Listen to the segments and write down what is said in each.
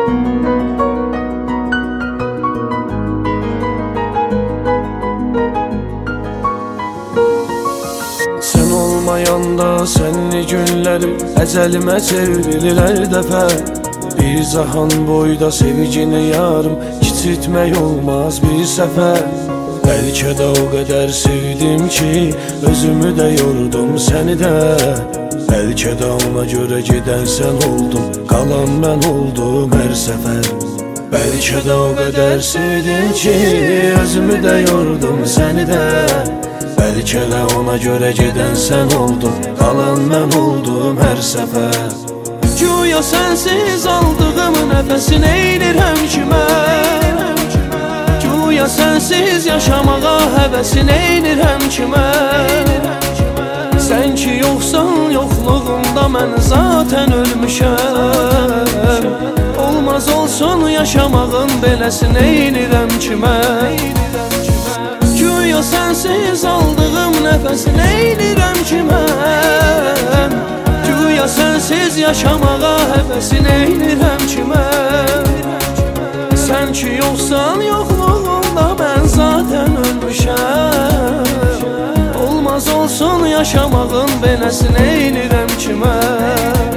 Sen olmayanda senli günlerim ezelime çevrilir dəfə. Bir zahan boyda sevgini yarım kiçiltmək olmaz bir səfər. Bəlkə də o qədər sevdim ki özümü də yordum səni də. Bəlkə də ona görə gedən sən oldun, qalan mən oldum hər səfər. Bəlkə də o qədər sevdim ki özümü də yordum səni də. Bəlkə də ona görə gedən sən oldun, qalan mən oldum hər səfər. Güya sənsiz aldığım nəfəsi neynirəm ki mən? Güya sənsiz yaşamağa həvəsi neynirəm ki mən? Sən ki yoxsan yoxluğumda mən zaten ölmüşəm. Olmaz olsun yaşamağın beləsi neynirəm ki mən? Güya sənsiz aldığım nəfəsi neynirəm ki mən? Güya sənsiz yaşamağa həvəsi neynirəm ki mən? Sən ki yoxsan yoxluğunda mən zaten ölmüşəm. Olmaz olsun yaşamağın beləsi neynirəm ki mən?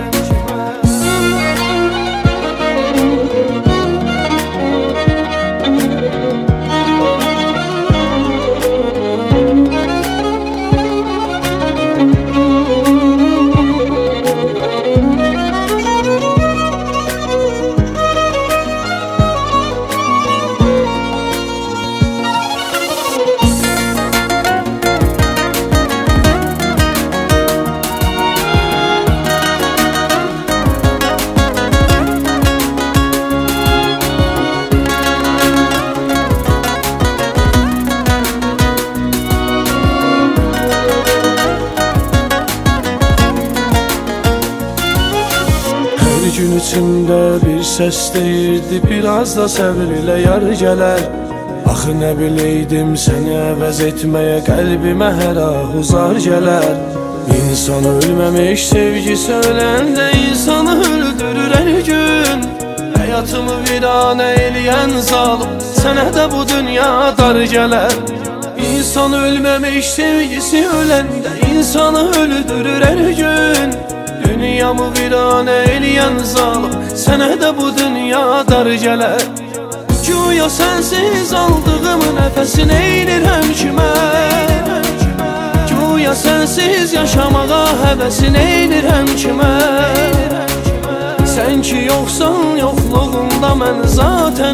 Gün içimdə bir səs deyirdi, biraz da səbir ilə yar gələr. Axı nə biləydim səni əvəz etməyə qəlbimə hər ah uzar gələr. İnsan ölməmiş sevgisi öləndə insanı öldürür hər gün. Həyatımı viranə eləyən zalım sənə də bu dünya dar gələr. İnsan ölməmiş sevgisi öləndə insanı öldürür hər gün. Dünyamı viranə eləyən zalım sənə də bu dünya dar gələr. Güya sənsiz aldığım nəfəsi neynirəm ki mən? Güya sənsiz yaşamağa həvəsi neynirəm ki mən? Sən ki yoxsan yoxluğunda mən zaten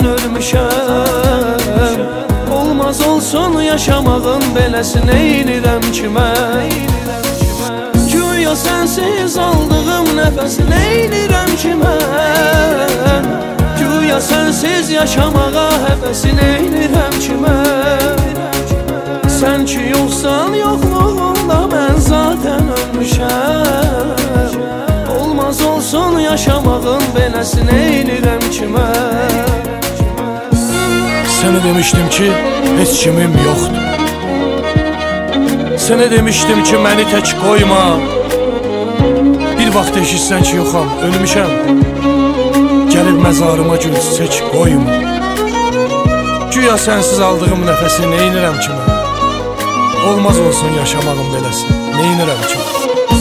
ölmüşəm. Olmaz olsun yaşamağın beləsi neynirəm ki mən? Güya sənsiz aldığım nəfəsi neynirəm ki mən? Güya sənsiz yaşamağa həvəsi neynirəm ki mən? Sən ki yoxsan yoxluğunda mən zaten ölmüşəm. Olmaz olsun yaşamağın beləsi neynirəm ki mən? Sənə demişdim ki heç kimim yoxdur. Sənə demişdim ki məni tək qoyma. Bir vaxt eşitsən ki yoxam, ölmüşəm. Gəlib məzarıma gül çiçək qoyma. Güya sənsiz aldığım nəfəsi neynirəm ki mən? Olmaz olsun yaşamağım beləsi neynirəm ki mən?